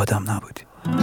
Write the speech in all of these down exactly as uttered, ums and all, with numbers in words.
آدم نبودی.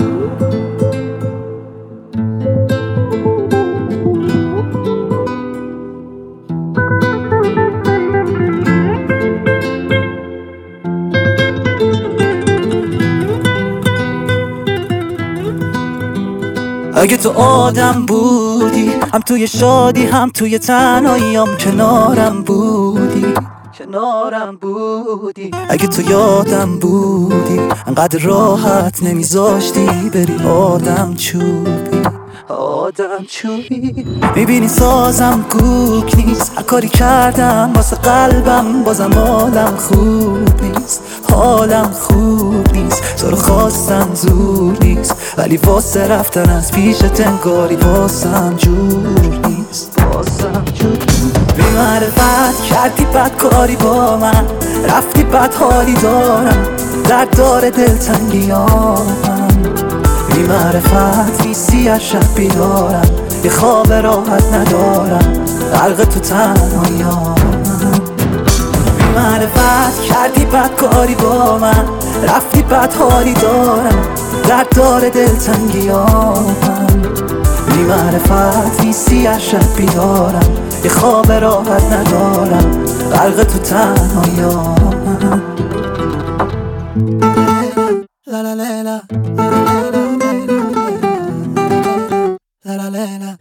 اگه تو آدم بودی، هم توی شادی هم توی تنهاییام کنارم بودی کنارم بودی اگه تو یادم بودی، انقدر راحت نمیذاشتی بری آدم چوبی آدم چوبی. میبینی سازم گوک نیست، هر کاری کردم واسه قلبم بازم حالم خوب نیست حالم خوب نیست. تو رو خواستم زور نیست، ولی واسه رفتن از پیشت انگاری واسم جور نیست واسم جور نیست. بی معرفت کردی بدکاری با من، رفتی بد حالی دارم، درد داره دلتنگیامم. بی معرفت ویسی از شب بیدارم، یه خواب راحت ندارم، غرق تو تنهاییام. بی معرفت کردی بدکاری با من، رفتی بد حالی دارم، درد داره دلتنگیامم. بی معرفت ویسی از شب بیدارم، یه خواب راحت ندارم، غرق تو تنهاییام. لا لا لا لا La la la la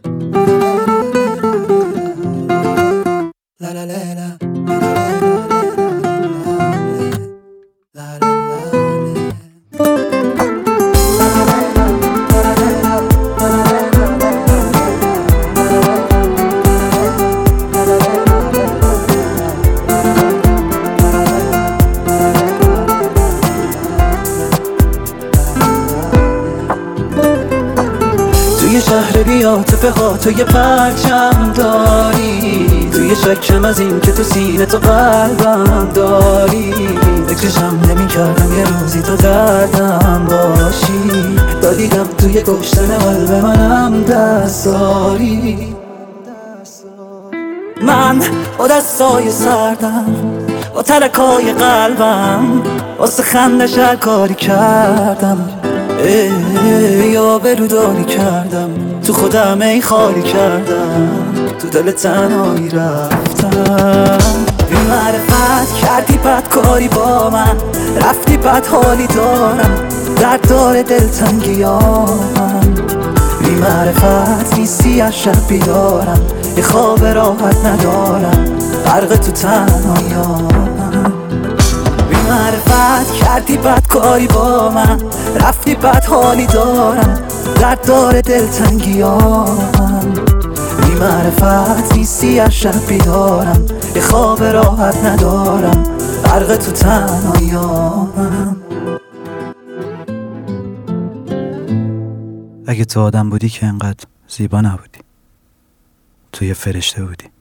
La la la la La la توی شهر بی‌عاطفه ها تو یه پرچم داری، توی شکم از این که تو سینه تو قلبم داری. فکرشم نمی کردم یه روزی تو دردم باشی، دادیدم توی کشتن قلب منم دست داری. من با دستای سردم، با ترکای قلبم، واسه خندش هر کاری کردم. یا برودانی کردم، تو خودم ای خالی کردم، تو دل تنهایی رفتم. بی معرفت کردی بدکاری با من، رفتی بد حالی دارم، درد داره دلتنگیامم. بی معرفت ویسی از شب بیدارم، یه خواب راحت ندارم، غرق تو تنهاییام. بی معرفت کردی بدکاری با من، رفتی بد حالی دارم، درد داره دلتنگیامم. بی معرفت ویسی از شب بیدارم، یه خواب راحت ندارم، غرق تو تنهاییام. اگه تو آدم بودی که انقدر زیبا نبودی، تو یه فرشته بودی.